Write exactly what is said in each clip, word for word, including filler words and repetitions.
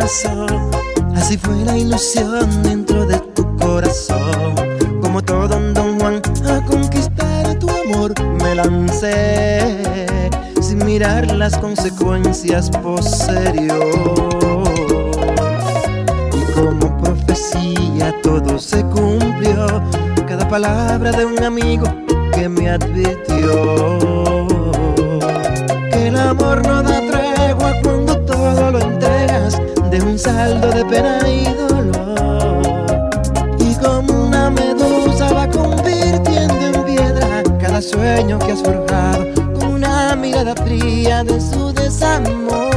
pasó. Así fue la ilusión dentro de tu corazón. Como todo un Don Juan, a conquistar tu amor me lancé, sin mirar las consecuencias posterior. Y como profecía todo se cumplió, cada palabra de un amigo que me advirtió que el amor no da tregua cuando todo lo entregas, de un saldo de pena y dolor. Y como una medusa va convirtiendo en piedra cada sueño que has forjado, con una mirada fría de su desamor.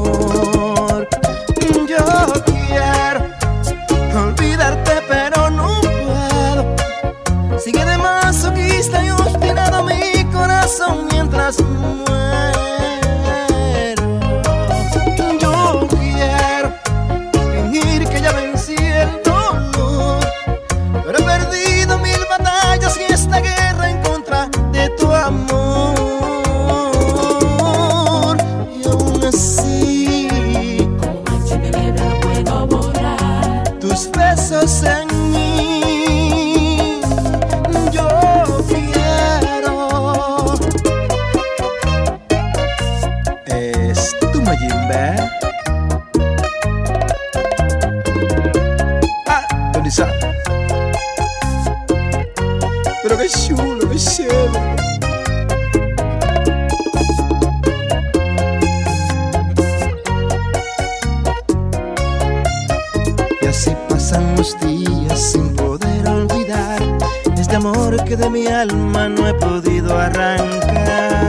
Yo quiero olvidarte pero no puedo. Sigue de masoquista y obstinado mi corazón mientras muero. Yo quiero fingir que ya vencí el dolor, pero he perdido mil batallas y esta guerra en contra de tu amor. Y aún así, como mancha de niebla no puedo borrar tus besos en mí. Yo quiero. Es tu Mayimbe. Ah, ¿dónde está? Pero qué chulo, qué chévere. Y así pasan los días sin poder olvidar este amor que de mi alma no he podido arrancar.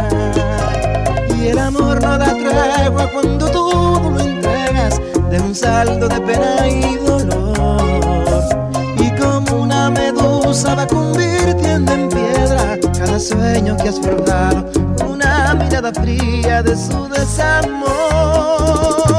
Y el amor no da tregua cuando todo lo entregas, de un saldo de pena y dolor. Y como una medusa va convirtiendo en piedra cada sueño que has forjado, con una mirada fría de su desamor.